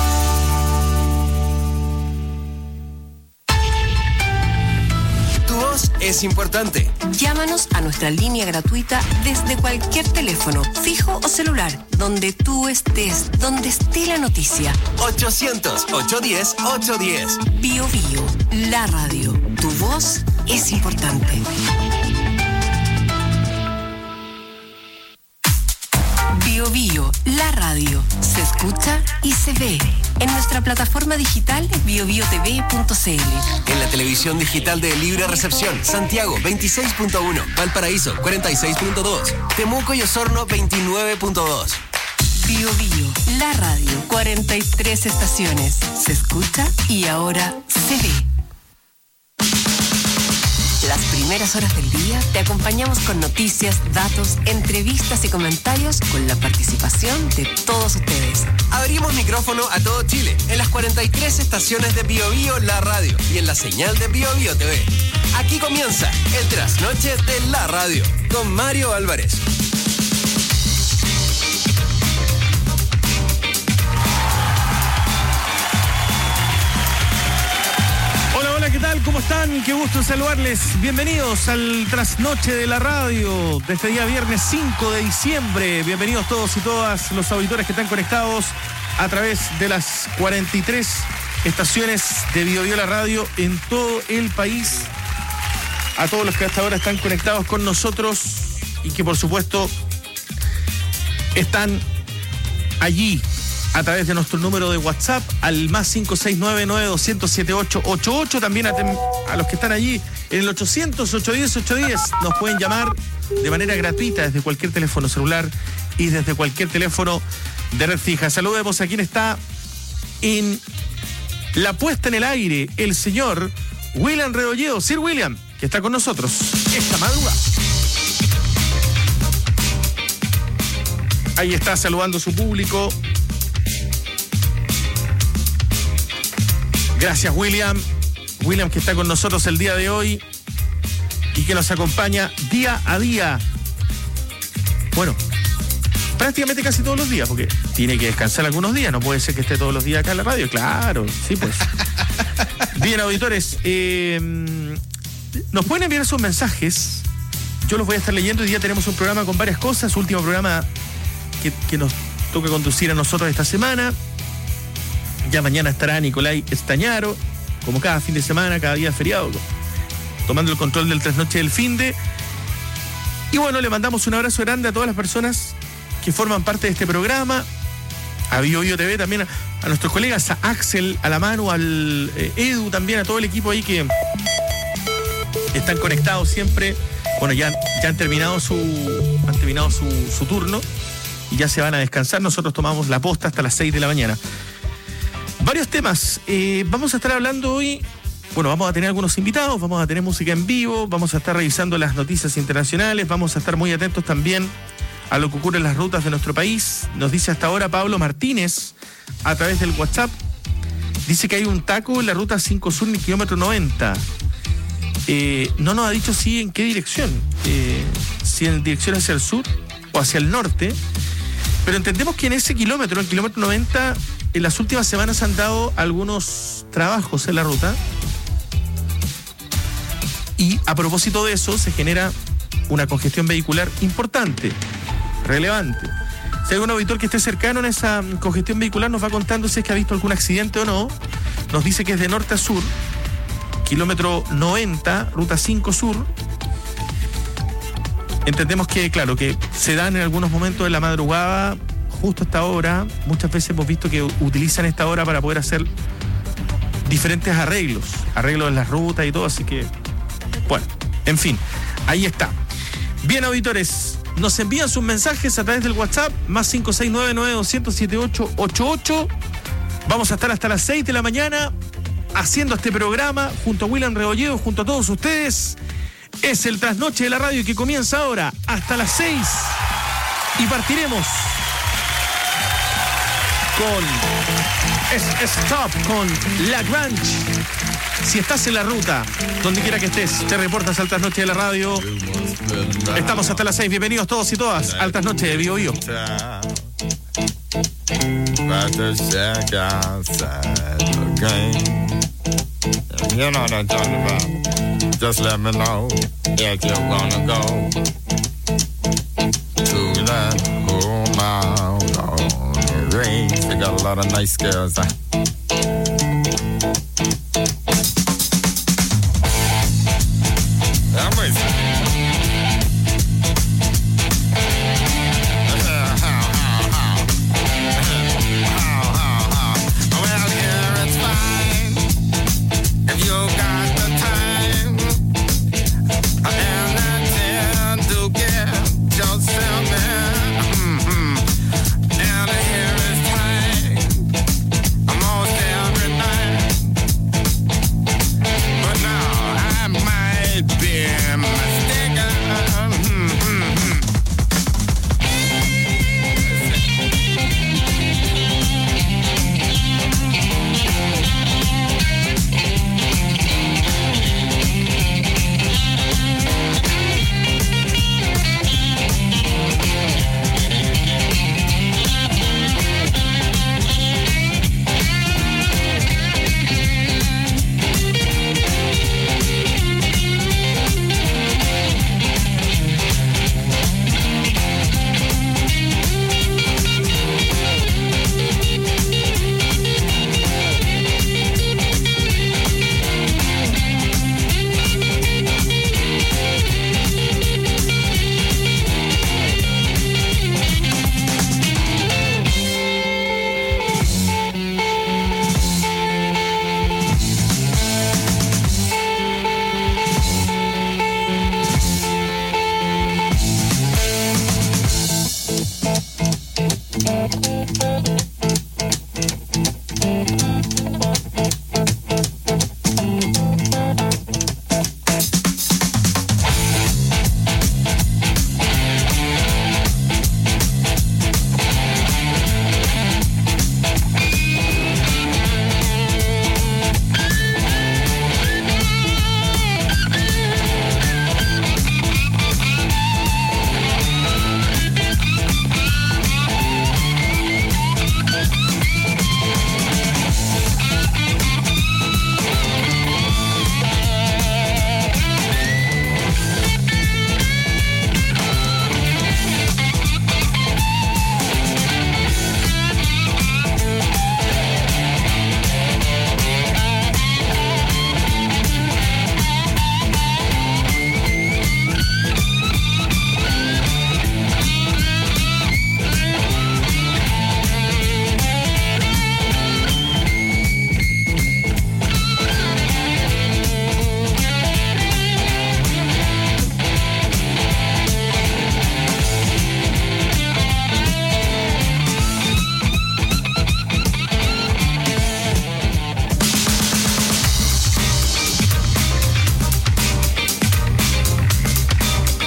Tu voz es importante. Llámanos a nuestra línea gratuita desde cualquier teléfono, fijo o celular, donde tú estés, donde esté la noticia. ochocientos, ochocientos diez, ochocientos diez. Bio Bio, la radio. Tu voz es importante. Bio Bio, la radio. Se escucha y se ve. En nuestra plataforma digital bio bio t v punto c l. En la televisión digital de Libre Recepción, Santiago veintiséis punto uno, Valparaíso cuarenta y seis punto dos, Temuco y Osorno veintinueve punto dos. Bio Bio, la radio. cuarenta y tres estaciones. Se escucha y ahora se ve. Las primeras horas del día te acompañamos con noticias, datos, entrevistas y comentarios con la participación de todos ustedes. Abrimos micrófono a todo Chile en las cuarenta y tres estaciones de Bio Bio la radio y en la señal de Bio Bio T V. Aquí comienza el trasnoche de la radio con Mario Álvarez. ¿Qué tal? ¿Cómo están? Qué gusto saludarles. Bienvenidos al trasnoche de la radio de este día viernes cinco de diciembre. Bienvenidos todos y todas los auditores que están conectados a través de las cuarenta y tres estaciones de Bio Bio la radio en todo el país. A todos los que hasta ahora están conectados con nosotros y que por supuesto están allí a través de nuestro número de WhatsApp al más cinco seis nueve nueve dos cero siete ocho ocho ocho. También a, a los que están allí en el ochocientos, ochocientos diez, ochocientos diez nos pueden llamar de manera gratuita desde cualquier teléfono celular y desde cualquier teléfono de red fija. Saludemos a quien está en la puesta en el aire, el señor William Rebolledo. Sir William, que está con nosotros esta madrugada. Ahí está saludando a su público. Gracias, William. William, que está con nosotros el día de hoy y que nos acompaña día a día. Bueno, prácticamente casi todos los días, porque tiene que descansar algunos días. No puede ser que esté todos los días acá en la radio. Claro, sí, pues. Bien, auditores, eh, nos pueden enviar sus mensajes. Yo los voy a estar leyendo. Hoy día tenemos un programa con varias cosas. Último programa que, que nos toca conducir a nosotros esta semana. Ya mañana estará Nicolai Estañaro, como cada fin de semana, cada día feriado, tomando el control del trasnoche del finde. Y bueno, le mandamos un abrazo grande a todas las personas que forman parte de este programa, a Bio Bio T V también, a, a nuestros colegas, a Axel, a la Manu, al eh, Edu también, a todo el equipo ahí que están conectados siempre. Bueno, ya, ya han terminado su han terminado su, su turno y ya se van a descansar. Nosotros tomamos la posta hasta las seis de la mañana. Varios temas. Eh, vamos a estar hablando hoy, bueno, vamos a tener algunos invitados, vamos a tener música en vivo, vamos a estar revisando las noticias internacionales, vamos a estar muy atentos también a lo que ocurre en las rutas de nuestro país. Nos dice hasta ahora Pablo Martínez, a través del WhatsApp, dice que hay un taco en la ruta cinco Sur en el kilómetro noventa. Eh, no nos ha dicho si en qué dirección, eh, si en dirección hacia el sur o hacia el norte, pero entendemos que en ese kilómetro, el kilómetro noventa, en las últimas semanas han dado algunos trabajos en la ruta y a propósito de eso se genera una congestión vehicular importante, relevante. Si hay algún auditor que esté cercano en esa congestión vehicular, nos va contando si es que ha visto algún accidente o no. Nos dice que es de norte a sur, kilómetro noventa, ruta cinco Sur. Entendemos que, claro, que se dan en algunos momentos de la madrugada, justo a esta hora. Muchas veces hemos visto que utilizan esta hora para poder hacer diferentes arreglos, arreglos en las rutas y todo, así que, bueno, en fin, ahí está. Bien, auditores, nos envían sus mensajes a través del WhatsApp, más cinco seis nueve nueve dos cero siete ocho ocho ocho. Vamos a estar hasta las seis de la mañana haciendo este programa junto a William Rebolledo, junto a todos ustedes. Es el trasnoche de la radio que comienza ahora hasta las seis y partiremos con es Stop, con Lagrange. Si estás en la ruta, donde quiera que estés, te reportas al trasnoche de la radio. Estamos hasta las seis. Bienvenidos todos y todas al trasnoche de Bio Bio. You know what I'm talking about. Just let me know if you're gonna go to that whole mile on the range. They got a lot of nice girls. Huh? I'm racing.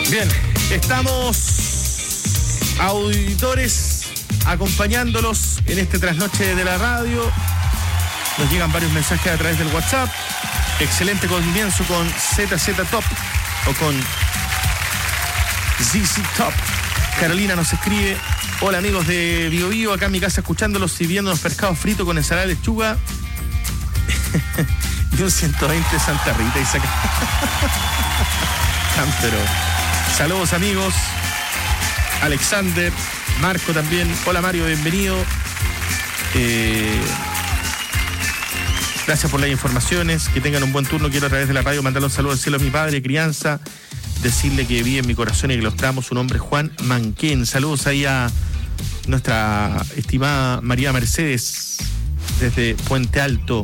Bien, estamos auditores acompañándolos en este trasnoche de la radio. Nos llegan varios mensajes a través del WhatsApp. Excelente comienzo con Z Z Top o con Z Z Top. Carolina nos escribe: hola amigos de Bio Bio, acá en mi casa escuchándolos y viendo los pescados fritos con ensalada de lechuga y un ciento veinte Santa Rita y saca. Pero saludos amigos. Alexander, Marco también. Hola Mario, bienvenido. Eh, gracias por las informaciones. Que tengan un buen turno. Quiero a través de la radio mandarle un saludo al cielo a mi padre, crianza. Decirle que vive en mi corazón y que lo tramos. Su nombre es Juan Manquén. Saludos ahí a nuestra estimada María Mercedes desde Puente Alto.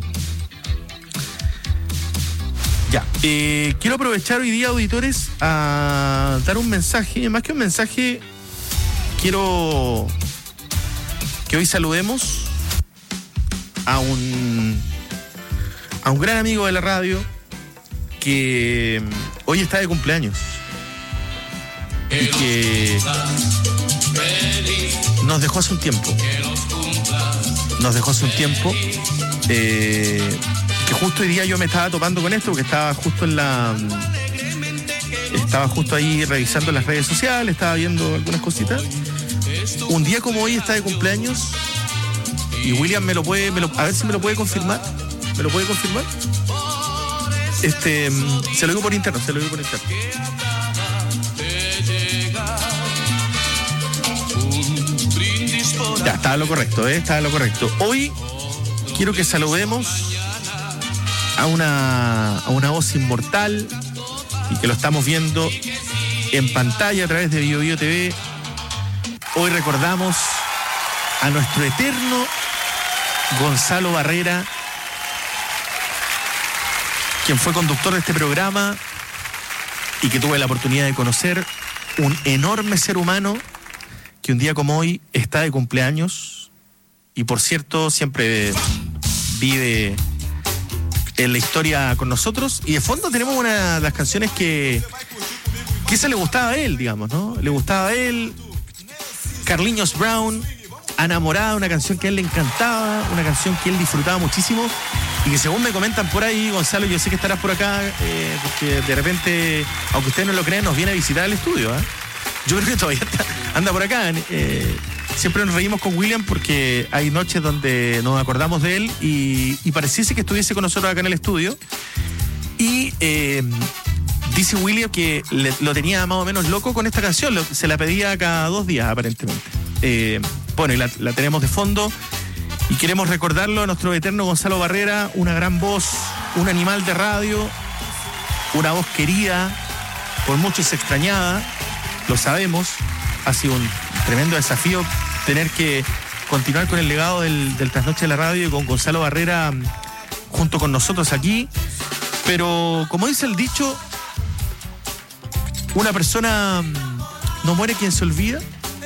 Ya, eh, quiero aprovechar hoy día, auditores, a dar un mensaje. Más que un mensaje, quiero que hoy saludemos a un a un gran amigo de la radio que hoy está de cumpleaños y que nos dejó hace un tiempo. Nos dejó hace un tiempo. Eh, que justo hoy día yo me estaba topando con esto porque estaba justo en la estaba justo ahí revisando las redes sociales, estaba viendo algunas cositas. Un día como hoy está de cumpleaños y William me lo puede me lo, a ver si me lo puede confirmar. ¿Me lo puede confirmar? Este se lo digo por interno, se lo digo por interno. Ya, estaba lo correcto, ¿eh? Estaba lo correcto. Hoy quiero que saludemos a una, a una voz inmortal y que lo estamos viendo en pantalla a través de Bio Bio T V. Hoy recordamos a nuestro eterno Gonzalo Barrera, quien fue conductor de este programa y que tuve la oportunidad de conocer, un enorme ser humano que un día como hoy está de cumpleaños y por cierto siempre vive en la historia con nosotros. Y de fondo tenemos una de las canciones que que esa le gustaba a él, digamos, ¿no? Le gustaba a él. Carlinhos Brown, Enamorada, una canción que a él le encantaba, una canción que él disfrutaba muchísimo y que según me comentan por ahí, Gonzalo, yo sé que estarás por acá, eh, porque de repente, aunque ustedes no lo crean, nos viene a visitar al estudio, ¿eh? Yo creo que todavía está, anda por acá. Eh, siempre nos reímos con William porque hay noches donde nos acordamos de él y, y pareciese que estuviese con nosotros acá en el estudio. Y eh, dice William que le, lo tenía más o menos loco con esta canción, lo, se la pedía cada dos días aparentemente. Eh, bueno, y la, la tenemos de fondo y queremos recordarlo a nuestro eterno Gonzalo Barrera, una gran voz, un animal de radio, una voz querida, por muchos extrañada, lo sabemos. Ha sido un tremendo desafío tener que continuar con el legado del, del Trasnoche de la Radio y con Gonzalo Barrera junto con nosotros aquí. Pero como dice el dicho, una persona no muere quien se olvida,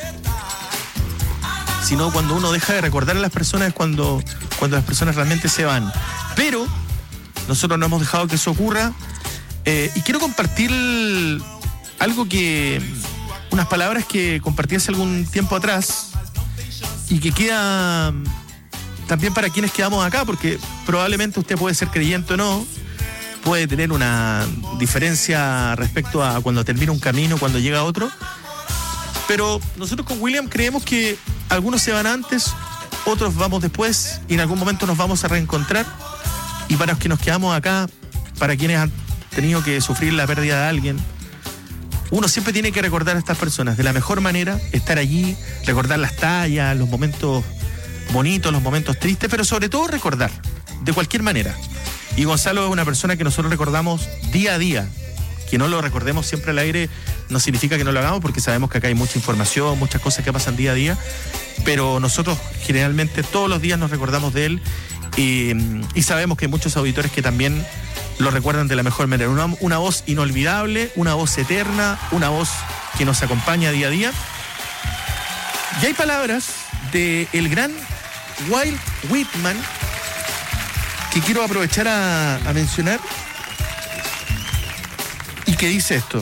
sino cuando uno deja de recordar a las personas es cuando, cuando las personas realmente se van. Pero nosotros no hemos dejado que eso ocurra, eh, y quiero compartir algo que, unas palabras que compartí hace algún tiempo atrás y que queda también para quienes quedamos acá, porque probablemente usted puede ser creyente o no, puede tener una diferencia respecto a cuando termina un camino, cuando llega otro, pero nosotros con William creemos que algunos se van antes, otros vamos después y en algún momento nos vamos a reencontrar. Y para los que nos quedamos acá, para quienes han tenido que sufrir la pérdida de alguien, uno siempre tiene que recordar a estas personas de la mejor manera, estar allí, recordar las tallas, los momentos bonitos, los momentos tristes, pero sobre todo recordar, de cualquier manera. Y Gonzalo es una persona que nosotros recordamos día a día. Que no lo recordemos siempre al aire no significa que no lo hagamos, porque sabemos que acá hay mucha información, muchas cosas que pasan día a día, pero nosotros generalmente todos los días nos recordamos de él y, y sabemos que hay muchos auditores que también lo recuerdan de la mejor manera. Una, una voz inolvidable, una voz eterna, una voz que nos acompaña día a día. Y hay palabras de el gran Walt Whitman que quiero aprovechar a, a mencionar y que dice esto: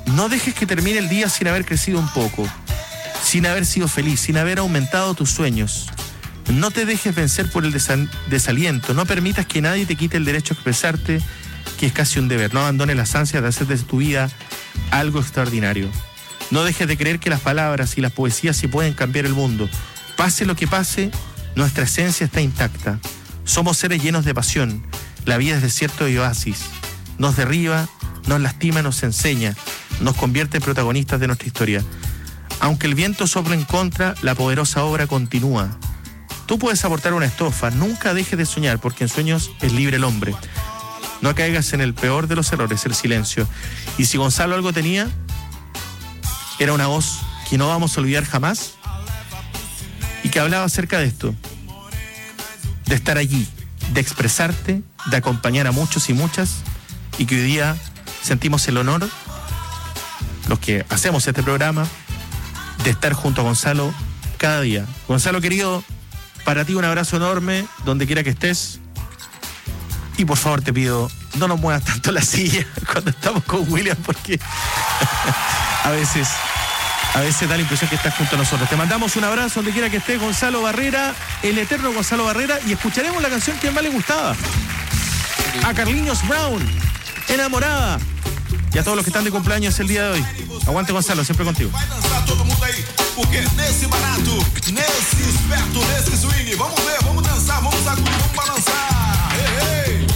No dejes que termine el día sin haber crecido un poco, sin haber sido feliz, sin haber aumentado tus sueños. No te dejes vencer por el desa- desaliento. No permitas que nadie te quite el derecho a expresarte, que es casi un deber. No abandones las ansias de hacer de tu vida algo extraordinario. No dejes de creer que las palabras y las poesías sí pueden cambiar el mundo. Pase lo que pase, nuestra esencia está intacta. Somos seres llenos de pasión. La vida es desierto y oasis. Nos derriba, nos lastima, nos enseña. Nos convierte en protagonistas de nuestra historia. Aunque el viento sople en contra, la poderosa obra continúa. Tú puedes aportar una estrofa. Nunca dejes de soñar, porque en sueños es libre el hombre. No caigas en el peor de los errores, el silencio. Y si Gonzalo algo tenía, era una voz que no vamos a olvidar jamás y que hablaba acerca de esto, de estar allí, de expresarte, de acompañar a muchos y muchas, y que hoy día sentimos el honor, los que hacemos este programa, de estar junto a Gonzalo cada día. Gonzalo, querido, para ti un abrazo enorme, donde quiera que estés. Y por favor te pido, no nos muevas tanto la silla cuando estamos con William, porque a veces, a veces da la impresión que estás junto a nosotros. Te mandamos un abrazo donde quiera que estés, Gonzalo Barrera, el eterno Gonzalo Barrera, y escucharemos la canción que más le gustaba. A Carlinhos Brown, Enamorada. Y a todos los que están de cumpleaños el día de hoy. Aguante, Gonzalo, siempre contigo. Todo mundo aí, porque nesse barato, nesse esperto, nesse swing, vamos ver, vamos dançar, vamos sacudir, vamos balançar. Hey, hey.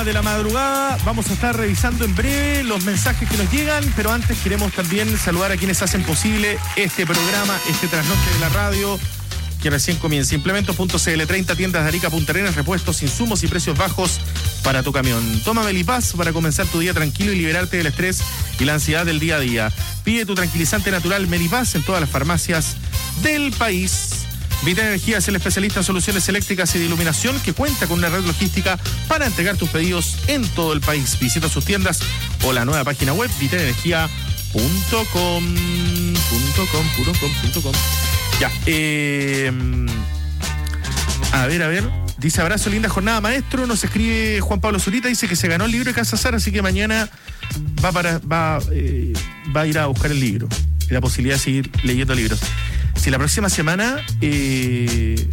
una de la madrugada. Vamos a estar revisando en breve los mensajes que nos llegan, pero antes queremos también saludar a quienes hacen posible este programa, este trasnoche de la radio, que recién comienza. Implementos punto c l, treinta tiendas de Arica, Punta Arenas, repuestos, insumos y precios bajos para tu camión. Toma Melipaz para comenzar tu día tranquilo y liberarte del estrés y la ansiedad del día a día. Pide tu tranquilizante natural Melipaz en todas las farmacias del país. Vital Energía es el especialista en soluciones eléctricas y de iluminación que cuenta con una red logística para entregar tus pedidos en todo el país. Visita sus tiendas o la nueva página web vital energía punto com punto com. Ya, eh, a ver, a ver. Dice abrazo, linda jornada, maestro. Nos escribe Juan Pablo Zurita, dice que se ganó el libro de Casazar, así que mañana va para va, eh, va a ir a buscar el libro y la posibilidad de seguir leyendo libros. Si la próxima semana eh,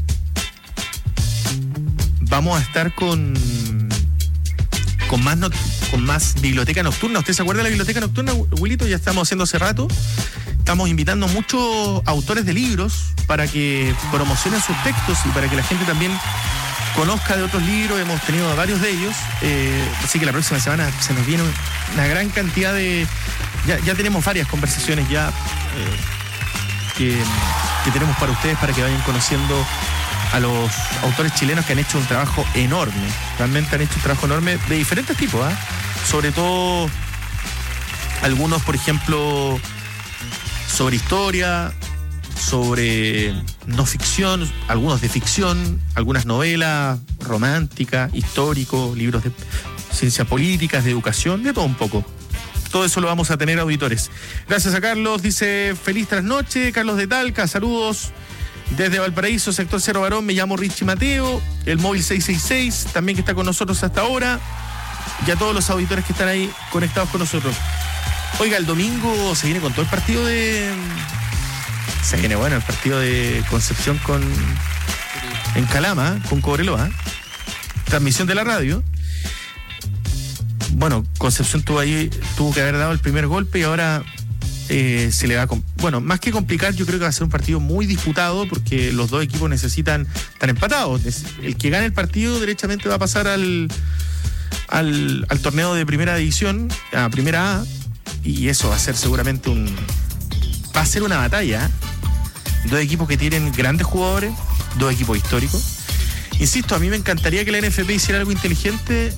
vamos a estar con con más not, con más biblioteca nocturna. ¿Usted se acuerda de la biblioteca nocturna, Wilito? Ya estamos haciendo hace rato. Estamos invitando a muchos autores de libros para que promocionen sus textos y para que la gente también conozca de otros libros. Hemos tenido varios de ellos, eh, así que la próxima semana se nos viene una gran cantidad de... Ya, ya tenemos varias conversaciones ya eh, que, que tenemos para ustedes, para que vayan conociendo a los autores chilenos que han hecho un trabajo enorme. Realmente han hecho un trabajo enorme de diferentes tipos, ¿eh? Sobre todo algunos, por ejemplo, sobre historia, sobre no ficción, algunos de ficción, algunas novelas románticas, históricos, libros de ciencias políticas, de educación, de todo un poco. Todo eso lo vamos a tener, auditores. Gracias a Carlos, dice feliz trasnoche, Carlos de Talca, saludos desde Valparaíso, sector Cerro Barón, me llamo Richie Mateo, el móvil seis seis seis, también que está con nosotros hasta ahora, y a todos los auditores que están ahí conectados con nosotros. Oiga, el domingo se viene con todo el partido de... Se viene bueno el partido de Concepción con... en Calama, con Cobreloa. Transmisión de la radio. Bueno, Concepción tuvo ahí, tuvo que haber dado el primer golpe y ahora eh, se le va a... Bueno, más que complicar, yo creo que va a ser un partido muy disputado porque los dos equipos necesitan estar empatados. El que gane el partido derechamente va a pasar al, al, al torneo de primera división, a primera A, y eso va a ser seguramente un... Va a ser una batalla, ¿eh? Dos equipos que tienen grandes jugadores, dos equipos históricos. Insisto, a mí me encantaría que la N F P hiciera algo inteligente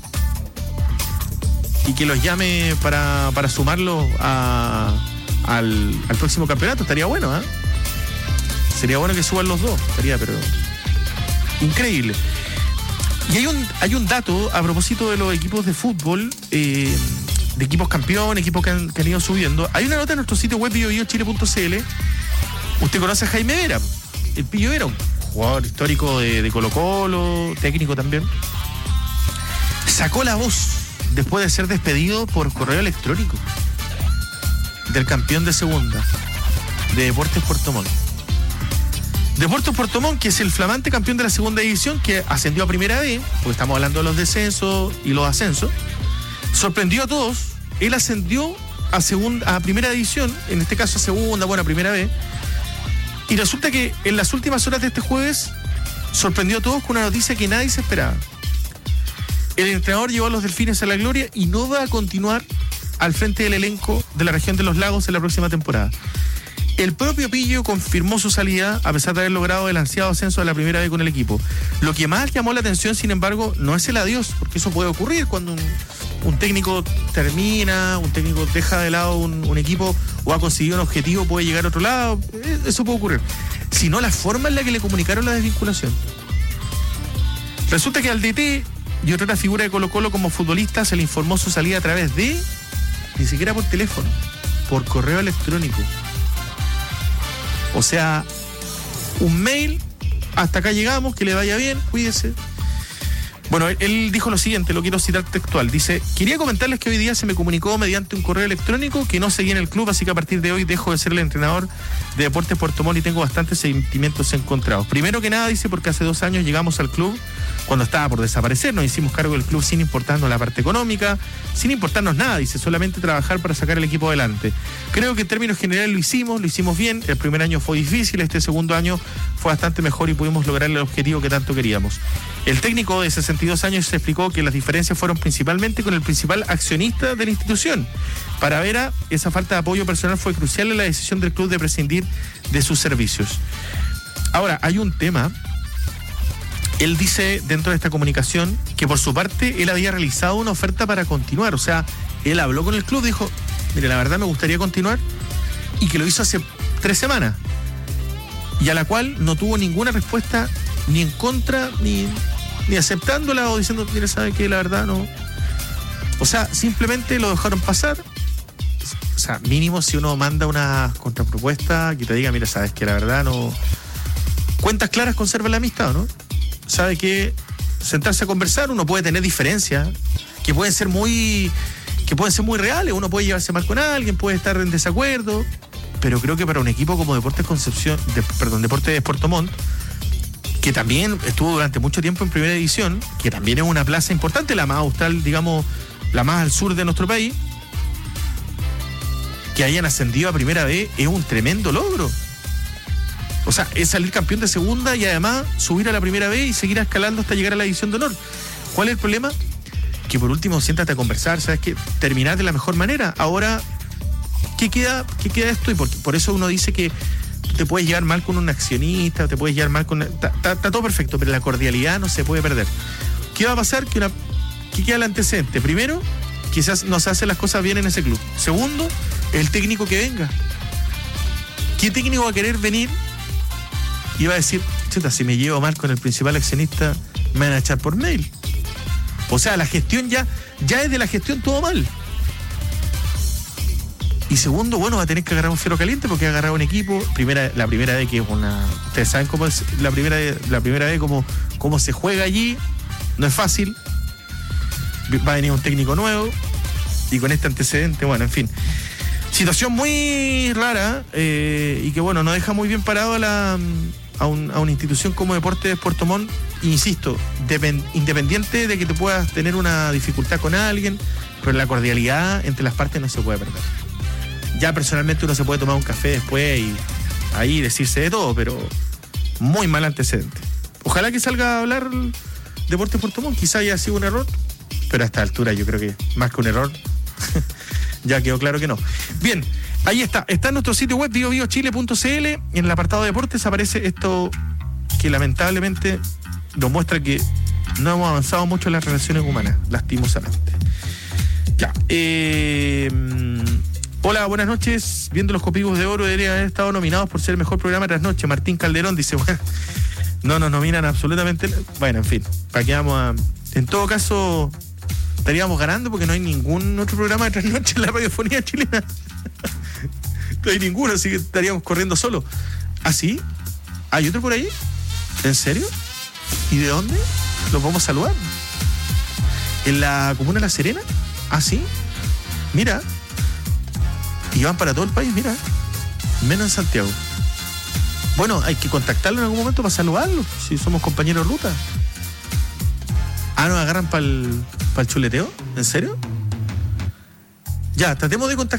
y que los llame para, para sumarlos a, al, al próximo campeonato. Estaría bueno, ¿eh? Sería bueno que suban los dos. Estaría, pero... increíble. Y hay un, hay un dato a propósito de los equipos de fútbol, eh, de equipos campeón, equipos que han, que han ido subiendo. Hay una nota en nuestro sitio web bio bio chile punto c l. Usted conoce a Jaime Vera, el Pillo Vera, un jugador histórico de, de Colo Colo, técnico también. Sacó la voz después de ser despedido por correo electrónico del campeón de segunda, de Deportes Puerto Montt. Deportes Puerto Montt, que es el flamante campeón de la segunda división, que ascendió a primera B, porque estamos hablando de los descensos y los ascensos, sorprendió a todos. Él ascendió a segunda, a primera división, en este caso a segunda, bueno, a primera B. Y resulta que en las últimas horas de este jueves sorprendió a todos con una noticia que nadie se esperaba. El entrenador llevó a los Delfines a la gloria y no va a continuar al frente del elenco de la región de los lagos en la próxima temporada. El propio Pillo confirmó su salida a pesar de haber logrado el ansiado ascenso de la primera vez con el equipo. Lo que más llamó la atención, sin embargo, no es el adiós, porque eso puede ocurrir cuando un, un técnico termina, un técnico deja de lado un, un equipo o ha conseguido un objetivo, puede llegar a otro lado, eso puede ocurrir. Sino la forma en la que le comunicaron la desvinculación. Resulta que al D T y otra figura de Colo Colo como futbolista se le informó su salida a través de, ni siquiera por teléfono, por correo electrónico. O sea, un mail, hasta acá llegamos, que le vaya bien, cuídese. Bueno, él, él dijo lo siguiente, lo quiero citar textual. Dice, quería comentarles que hoy día se me comunicó mediante un correo electrónico que no seguía en el club, así que a partir de hoy dejo de ser el entrenador de Deportes Puerto Montt y tengo bastantes sentimientos encontrados. Primero que nada, dice, porque hace dos años llegamos al club cuando estaba por desaparecer, nos hicimos cargo del club sin importarnos la parte económica, sin importarnos nada, dice, solamente trabajar para sacar el equipo adelante. Creo que en términos generales lo hicimos, lo hicimos bien, el primer año fue difícil, este segundo año fue bastante mejor y pudimos lograr el objetivo que tanto queríamos. El técnico de sesenta sesenta y dos años se explicó que las diferencias fueron principalmente con el principal accionista de la institución. Para Vera, esa falta de apoyo personal fue crucial en la decisión del club de prescindir de sus servicios. Ahora, hay un tema. Él dice dentro de esta comunicación que por su parte él había realizado una oferta para continuar. O sea, él habló con el club, dijo, mire, la verdad me gustaría continuar, y que lo hizo hace tres semanas. Y a la cual no tuvo ninguna respuesta ni en contra, ni, ni aceptándola o diciendo, mire, sabe que la verdad no. O sea, simplemente lo dejaron pasar. O sea, mínimo si uno manda una contrapropuesta que te diga, mira, sabes que la verdad no. Cuentas claras conservan la amistad, ¿no? Sabe que sentarse a conversar, uno puede tener diferencias que pueden ser muy, que pueden ser muy reales. Uno puede llevarse mal con alguien, puede estar en desacuerdo, pero creo que para un equipo como Deportes Concepción, de, perdón, Deportes Puerto Montt, que también estuvo durante mucho tiempo en primera división, que también es una plaza importante, la más austral, digamos, la más al sur de nuestro país, que hayan ascendido a primera vez es un tremendo logro. O sea, es salir campeón de segunda y además subir a la primera vez y seguir escalando hasta llegar a la división de honor. ¿Cuál es el problema? Que por último siéntate a conversar, ¿sabes qué? Terminar de la mejor manera. Ahora, ¿qué queda, qué queda esto? Y por, por eso uno dice que te puedes llevar mal con un accionista, te puedes llevar mal con... Está todo perfecto, pero la cordialidad no se puede perder. ¿Qué va a pasar? Que una, ¿qué queda el antecedente? Primero, quizás no se hacen las cosas bien en ese club. Segundo, el técnico que venga. ¿Qué técnico va a querer venir y va a decir, chuta, si me llevo mal con el principal accionista, me van a echar por mail? O sea, la gestión ya, ya es de la gestión todo mal. Y segundo, bueno, va a tener que agarrar un fierro caliente porque ha agarrado un equipo, primera, la primera vez que es una... Ustedes saben cómo es la primera, la primera vez cómo, cómo se juega allí, no es fácil. Va a venir un técnico nuevo y con este antecedente, bueno, en fin. Situación muy rara eh, y que, bueno, nos deja muy bien parado a, la, a, un, a una institución como Deportes Puerto Montt. Insisto, depend, independiente de que te puedas tener una dificultad con alguien, pero la cordialidad entre las partes no se puede perder. Ya personalmente uno se puede tomar un café después y ahí decirse de todo, pero muy mal antecedente. Ojalá que salga a hablar Deportes Puerto Montt, quizá haya sido un error, pero a esta altura yo creo que más que un error ya quedó claro que no. Bien, ahí está, está en nuestro sitio web bio bio chile punto c l, en el apartado de deportes aparece esto que lamentablemente nos muestra que no hemos avanzado mucho en las relaciones humanas, lastimosamente. Ya, eh... hola, buenas noches. Viendo los Copigos de Oro, deberían haber estado nominados por ser el mejor programa tras noche. Martín Calderón dice, bueno, no nos nominan absolutamente. Bueno, en fin, para que vamos a... En todo caso, estaríamos ganando porque no hay ningún otro programa de trasnoche en la radiofonía chilena. No hay ninguno, así que estaríamos corriendo solo. ¿Ah, sí? ¿Hay otro por ahí? ¿En serio? ¿Y de dónde? ¿Los vamos a saludar? ¿En la comuna de La Serena? ¿Ah, sí? Mira. Y van para todo el país, mira. Menos en Santiago. Bueno, hay que contactarlo en algún momento para saludarlo, si somos compañeros de ruta. Ah, ¿nos agarran para el, para el chuleteo? ¿En serio? Ya, tratemos de contactar.